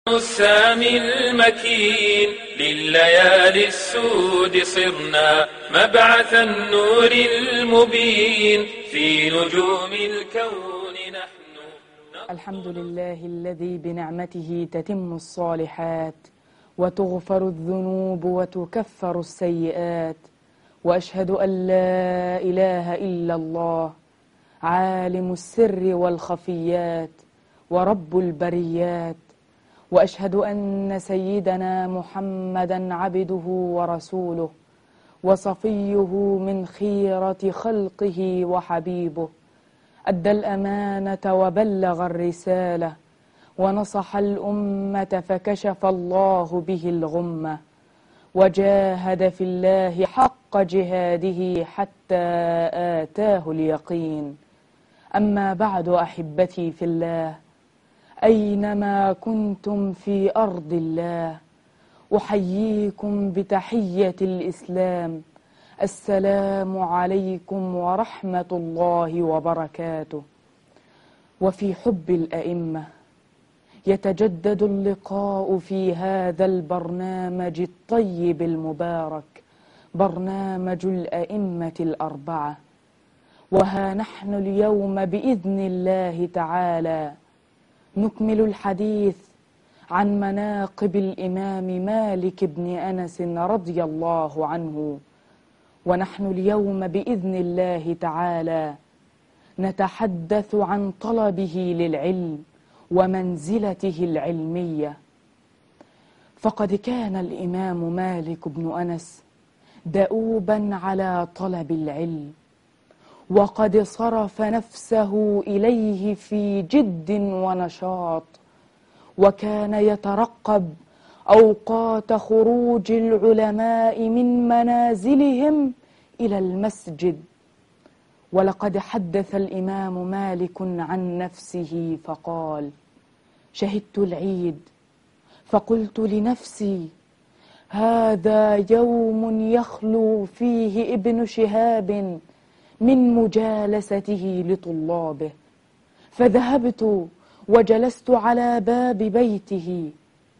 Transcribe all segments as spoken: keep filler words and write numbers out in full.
السامي المكين لليالي السود صرنا مبعث النور المبين في نجوم الكون نحن. الحمد لله الذي بنعمته تتم الصالحات وتغفر الذنوب وتكفر السيئات، وأشهد أن لا إله إلا الله عالم السر والخفيات ورب البريات، وأشهد أن سيدنا محمدًا عبده ورسوله وصفيه من خيرة خلقه وحبيبه، أدى الأمانة وبلغ الرسالة ونصح الأمة فكشف الله به الغمة، وجاهد في الله حق جهاده حتى آتاه اليقين. أما بعد أحبتي في الله، أينما كنتم في أرض الله أحييكم بتحية الإسلام، السلام عليكم ورحمة الله وبركاته. وفي حب الأئمة يتجدد اللقاء في هذا البرنامج الطيب المبارك، برنامج الأئمة الأربعة. وها نحن اليوم بإذن الله تعالى نكمل الحديث عن مناقب الإمام مالك بن أنس رضي الله عنه، ونحن اليوم بإذن الله تعالى نتحدث عن طلبه للعلم ومنزلته العلمية. فقد كان الإمام مالك بن أنس دؤوبا على طلب العلم، وقد صرف نفسه إليه في جد ونشاط، وكان يترقب أوقات خروج العلماء من منازلهم إلى المسجد. ولقد حدث الإمام مالك عن نفسه فقال: شهدت العيد فقلت لنفسي هذا يوم يخلو فيه ابن شهاب من مجالسته لطلابه، فذهبت وجلست على باب بيته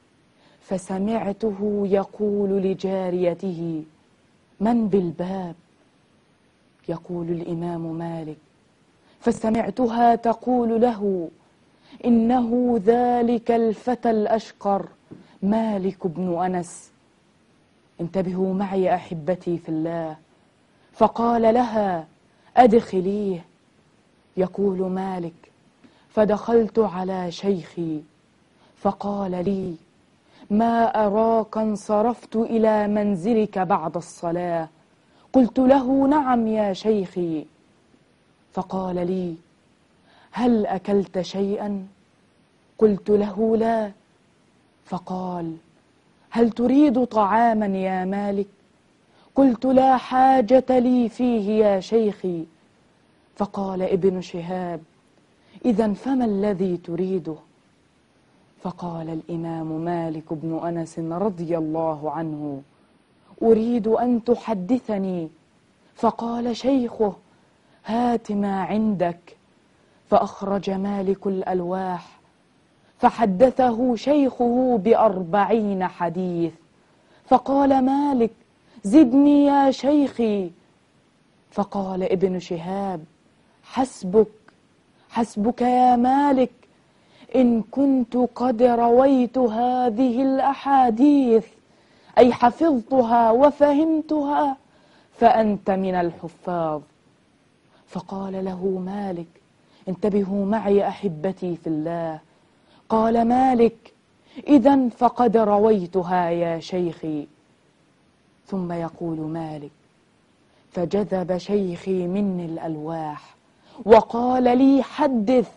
فسمعته يقول لجاريته: من بالباب؟ يقول الإمام مالك، فسمعتها تقول له: إنه ذلك الفتى الأشقر مالك بن أنس. انتبهوا معي أحبتي في الله. فقال لها: أدخليه. يقول مالك: فدخلت على شيخي فقال لي: ما أراك انصرفت إلى منزلك بعد الصلاة؟ قلت له: نعم يا شيخي. فقال لي: هل أكلت شيئا؟ قلت له: لا. فقال: هل تريد طعاما يا مالك؟ قلت: لا حاجة لي فيه يا شيخي. فقال ابن شهاب: إذن فما الذي تريده؟ فقال الإمام مالك بن أنس رضي الله عنه: أريد أن تحدثني. فقال شيخه: هات ما عندك. فأخرج مالك الألواح فحدثه شيخه بأربعين حديث. فقال مالك: زدني يا شيخي. فقال ابن شهاب: حسبك حسبك يا مالك، إن كنت قد رويت هذه الأحاديث أي حفظتها وفهمتها فأنت من الحفاظ. فقال له مالك: انتبهوا معي أحبتي في الله. قال مالك: إذن فقد رويتها يا شيخي. ثم يقول مالك: فجذب شيخي مني الألواح وقال لي: حدث.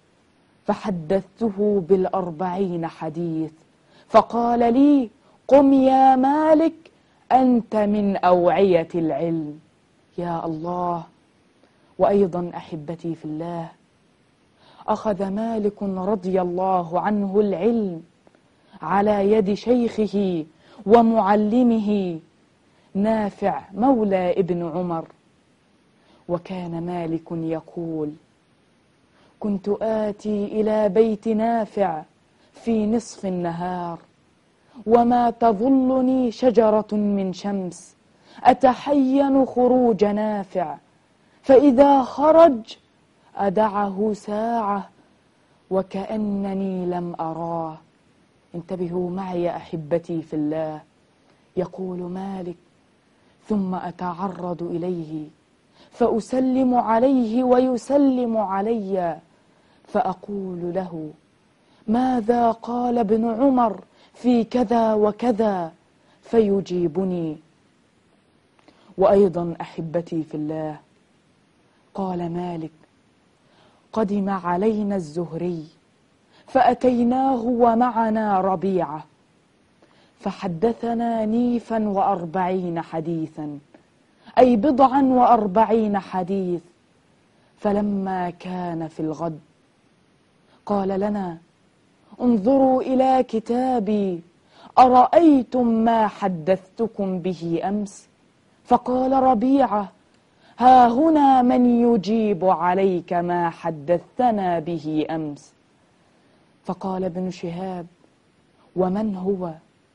فحدثته بالأربعين حديث. فقال لي: قم يا مالك، أنت من أوعية العلم. يا الله. وأيضا أحبتي في الله، أخذ مالك رضي الله عنه العلم على يد شيخه ومعلمه نافع مولى ابن عمر. وكان مالك يقول: كنت آتي إلى بيت نافع في نصف النهار، وما تظلني شجرة من شمس أتحين خروج نافع، فإذا خرج أدعه ساعة وكأنني لم أراه. انتبهوا معي يا أحبتي في الله. يقول مالك: ثم أتعرض إليه فأسلم عليه ويسلم علي، فأقول له: ماذا قال ابن عمر في كذا وكذا؟ فيجيبني. وأيضا أحبتي في الله، قال مالك: قدم علينا الزهري فأتيناه ومعنا ربيعة، فحدثنا نيفا وأربعين حديثا، أي بضعا وأربعين حديث. فلما كان في الغد قال لنا: انظروا إلى كتابي، أرأيتم ما حدثتكم به أمس؟ فقال ربيعة: ها هنا من يجيب عليك ما حدثتنا به أمس. فقال ابن شهاب: ومن هو؟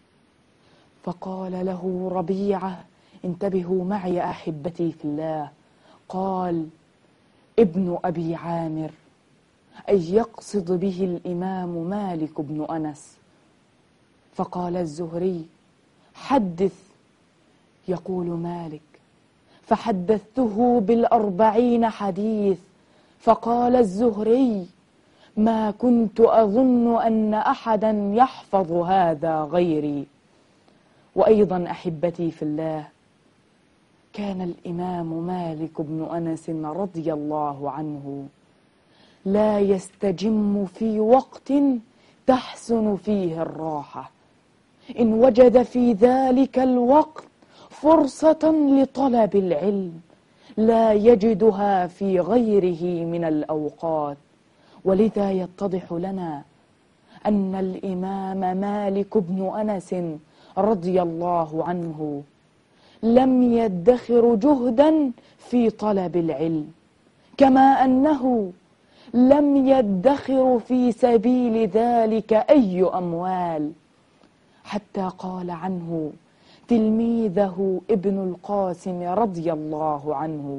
فقال له ربيعة: انتبهوا معي أحبتي في الله، قال: ابن أبي عامر، أي يقصد به الإمام مالك بن أنس. فقال الزهري: حدث. يقول مالك: فحدثته بالأربعين حديث. فقال الزهري: ما كنت أظن أن أحدا يحفظ هذا غيري. وأيضا أحبتي في الله، كان الإمام مالك بن أنس رضي الله عنه لا يستجم في وقت تحسن فيه الراحة، إن وجد في ذلك الوقت فرصة لطلب العلم لا يجدها في غيره من الأوقات. ولذا يتضح لنا أن الإمام مالك بن أنس رضي الله عنه لم يدخر جهدا في طلب العلم، كما أنه لم يدخر في سبيل ذلك أي أموال، حتى قال عنه تلميذه ابن القاسم رضي الله عنه: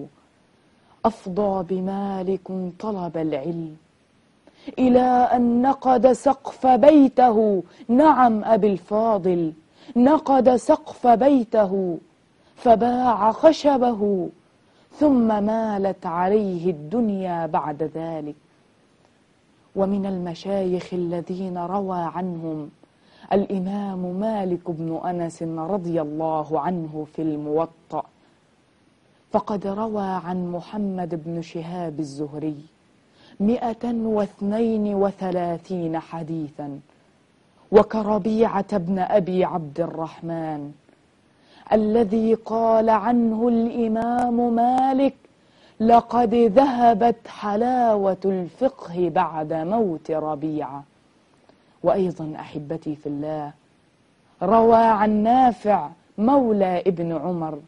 أفضى بمالك طلب العلم إلى أن نقد سقف بيته. نعم أبي الفاضل، نقد سقف بيته فباع خشبه، ثم مالت عليه الدنيا بعد ذلك. ومن المشايخ الذين روى عنهم الإمام مالك بن أنس رضي الله عنه في الموطأ، فقد روى عن محمد بن شهاب الزهري مئة واثنين وثلاثين حديثا، وكربيعة بن أبي عبد الرحمن الذي قال عنه الإمام مالك: لقد ذهبت حلاوة الفقه بعد موت ربيعة. وأيضا أحبتي في الله، روى عن نافع مولى ابن عمر،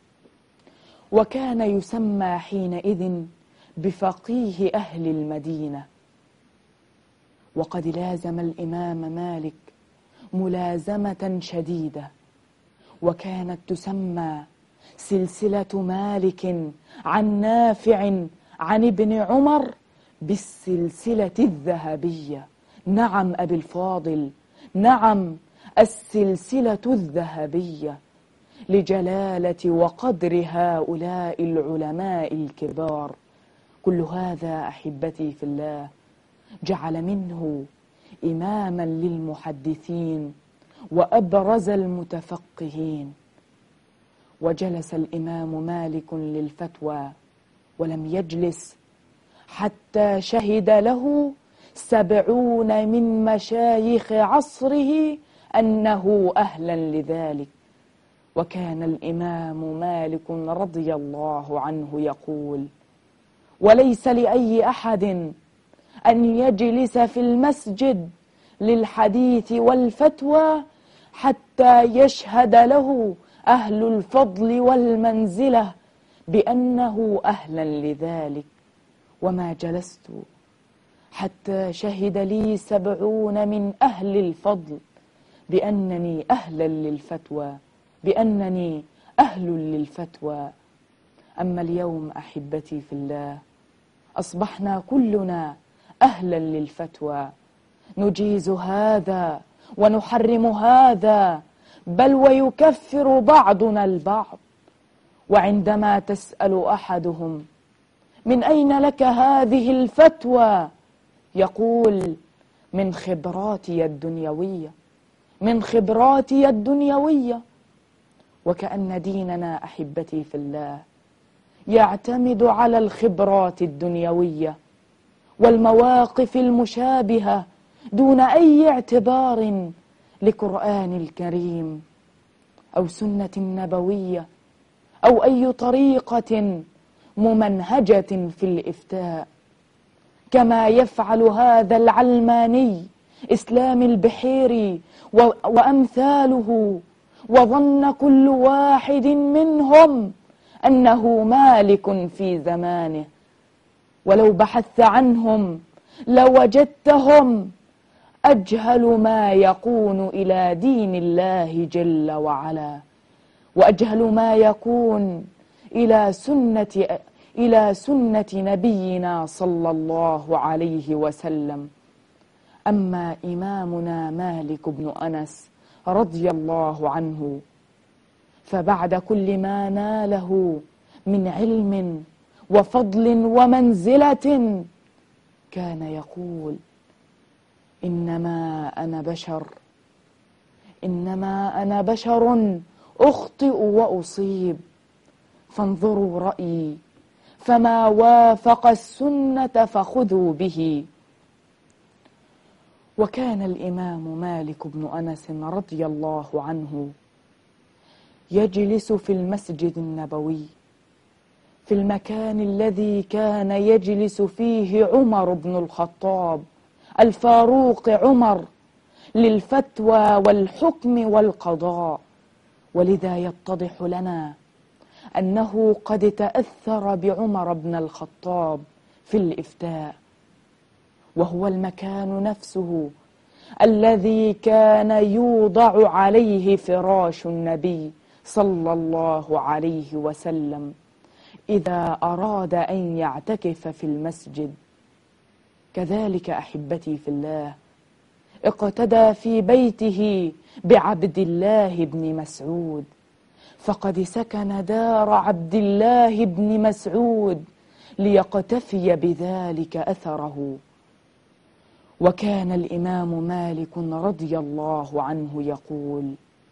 وكان يسمى حينئذ بفقيه أهل المدينة. وقد لازم الإمام مالك ملازمة شديدة، وكانت تسمى سلسلة مالك عن نافع عن ابن عمر بالسلسلة الذهبية. نعم أبي الفاضل، نعم السلسلة الذهبية، لجلالة وقدر هؤلاء العلماء الكبار. كل هذا أحبتي في الله جعل منه إماما للمحدثين وأبرز المتفقهين. وجلس الإمام مالك للفتوى، ولم يجلس حتى شهد له سبعون من مشايخ عصره أنه أهلا لذلك. وكان الإمام مالك رضي الله عنه يقول: وليس لأي أحد أن يجلس في المسجد للحديث والفتوى حتى يشهد له أهل الفضل والمنزلة بأنه أهلا لذلك. وما جلست حتى شهد لي سبعون من أهل الفضل بأنني أهلا للفتوى بأنني أهل للفتوى. أما اليوم أحبتي في الله أصبحنا كلنا أهلا للفتوى، نجيز هذا ونحرم هذا، بل ويكفر بعضنا البعض. وعندما تسأل أحدهم من أين لك هذه الفتوى، يقول من خبراتي الدنيوية، من خبراتي الدنيوية. وكأن ديننا أحبتي في الله يعتمد على الخبرات الدنيوية والمواقف المشابهة دون أي اعتبار لقرآن الكريم أو سنة نبوية أو أي طريقة ممنهجة في الإفتاء، كما يفعل هذا العلماني إسلام البحيري وأمثاله، وظن كل واحد منهم أنه مالك في زمانه. ولو بحثت عنهم لوجدتهم أجهل ما يكون إلى دين الله جل وعلا، وأجهل ما يكون إلى سنة إلى سنة نبينا صلى الله عليه وسلم. أما إمامنا مالك بن أنس رضي الله عنه فبعد كل ما ناله من علم وفضل ومنزلة كان يقول إنما أنا بشر إنما أنا بشر أخطئ وأصيب، فانظروا رأيي فما وافق السنة فخذوا به. وكان الإمام مالك بن أنس رضي الله عنه يجلس في المسجد النبوي في المكان الذي كان يجلس فيه عمر بن الخطاب الفاروق عمر للفتوى والحكم والقضاء. ولذا يتضح لنا أنه قد تأثر بعمر بن الخطاب في الإفتاء، وهو المكان نفسه الذي كان يوضع عليه فراش النبي صلى الله عليه وسلم إذا أراد أن يعتكف في المسجد. كذلك أحبتي في الله اقتدى في بيته بعبد الله بن مسعود، فقد سكن دار عبد الله بن مسعود ليقتفي بذلك أثره. وكان الإمام مالك رضي الله عنه يقول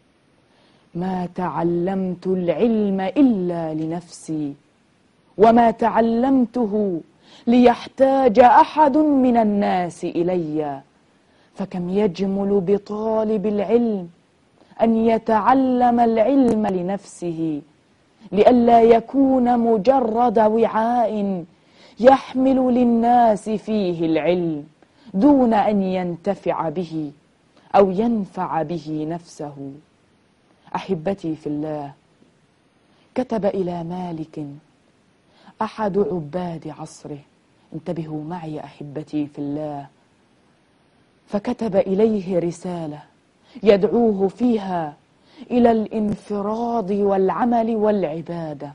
ما تعلمت العلم إلا لنفسي وما تعلمته ليحتاج أحد من الناس إلي. فكم يجمل بطالب العلم أن يتعلم العلم لنفسه لئلا يكون مجرد وعاء يحمل للناس فيه العلم دون أن ينتفع به أو ينفع به نفسه. أحبتي في الله كتب إلى مالك أحد عباد عصره، انتبهوا معي أحبتي في الله، فكتب إليه رسالة يدعوه فيها إلى الانفراد والعمل والعبادة.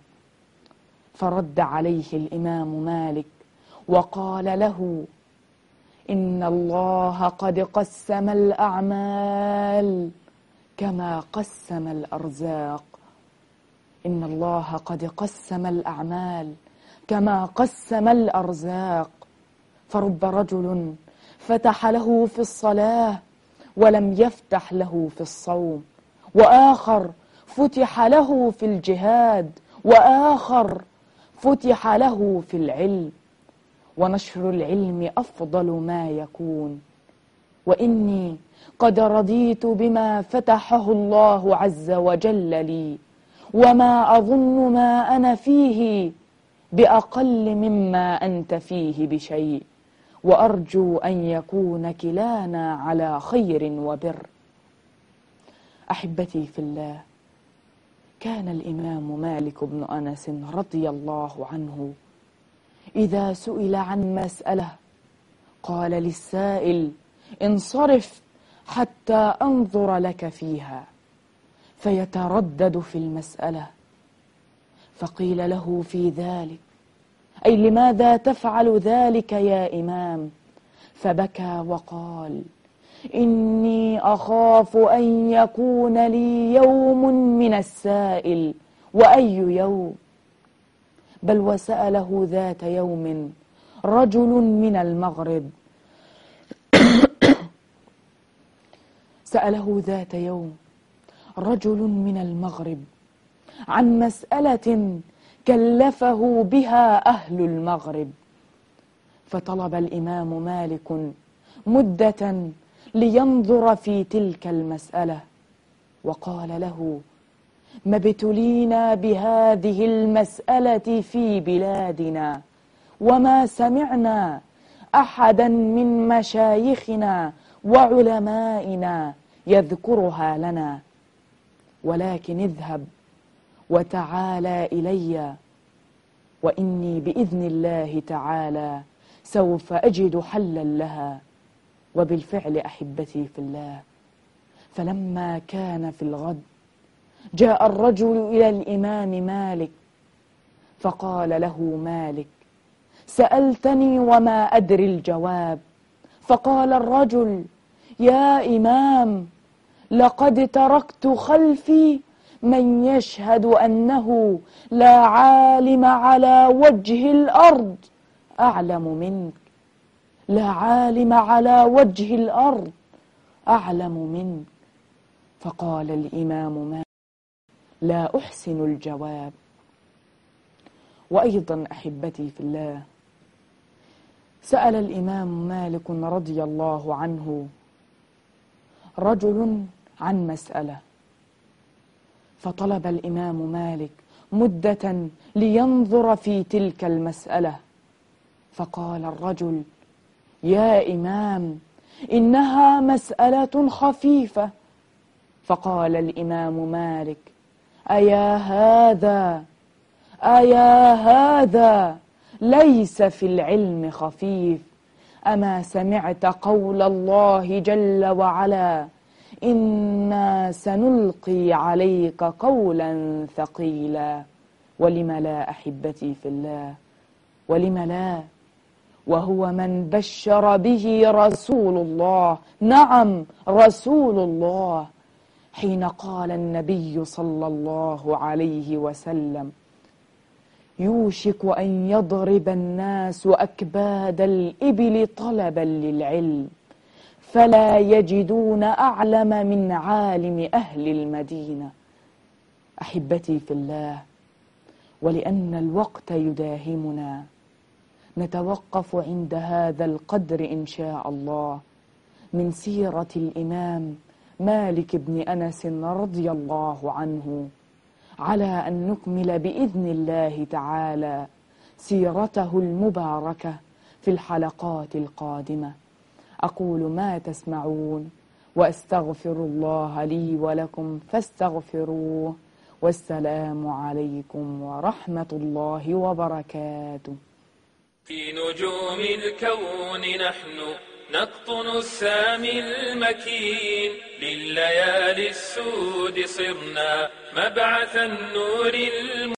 فرد عليه الإمام مالك وقال له إن الله قد قسم الأعمال كما قسم الأرزاق. إن الله قد قسم الأعمال كما قسم الأرزاق. فرب رجل فتح له في الصلاة ولم يفتح له في الصوم، وآخر فتح له في الجهاد، وآخر فتح له في العلم. ونشر العلم أفضل ما يكون. وإني قد رضيت بما فتحه الله عز وجل لي، وما أظن ما أنا فيه بأقل مما أنت فيه بشيء، وأرجو أن يكون كلانا على خير وبر. أحبتي في الله كان الإمام مالك بن أنس رضي الله عنه إذا سئل عن مسألة قال للسائل: انصرف حتى أنظر لك فيها. فيتردد في المسألة. فقيل له في ذلك: أي لماذا تفعل ذلك يا إمام؟ فبكى وقال: إني أخاف أن يكون لي يوم من السائل، وأي يوم؟ بل وسأله ذات يوم رجل من المغرب سأله ذات يوم رجل من المغرب عن مسألة كلفه بها أهل المغرب. فطلب الإمام مالك مدة لينظر في تلك المسألة، وقال له: ما ابتلينا بهذه المسألة في بلادنا، وما سمعنا أحدا من مشايخنا وعلمائنا يذكرها لنا، ولكن اذهب وتعالى إلي، وإني بإذن الله تعالى سوف أجد حلا لها. وبالفعل أحبتي في الله، فلما كان في الغد جاء الرجل إلى الإمام مالك فقال له مالك: سألتني وما أدري الجواب. فقال الرجل: يا إمام، لقد تركت خلفي من يشهد أنه لا عالم على وجه الأرض أعلم منك، لا عالم على وجه الأرض أعلم منك. فقال الإمام مالك: لا أحسن الجواب. وأيضا أحبتي في الله، سأل الإمام مالك رضي الله عنه رجل عن مسألة، فطلب الإمام مالك مدة لينظر في تلك المسألة. فقال الرجل: يا إمام، إنها مسألة خفيفة. فقال الإمام مالك: أيا هذا أيا هذا ليس في العلم خفيف. أما سمعت قول الله جل وعلا: إنا سنلقي عليك قولا ثقيلا. ولم لا أحبتي في الله، ولم لا، وهو من بشر به رسول الله، نعم رسول الله، حين قال النبي صلى الله عليه وسلم: يوشك أن يضرب الناس أكباد الإبل طلبا للعلم، فلا يجدون أعلم من عالم أهل المدينة. أحبتي في الله، ولأن الوقت يداهمنا نتوقف عند هذا القدر إن شاء الله من سيرة الإمام مالك بن أنس رضي الله عنه، على أن نكمل بإذن الله تعالى سيرته المباركة في الحلقات القادمة. أقول ما تسمعون، وأستغفر الله لي ولكم فاستغفروه، والسلام عليكم ورحمة الله وبركاته. في نجوم الكون نحن نقطن السامي المكين، لليالي السود صرنا مبعث النور المبين.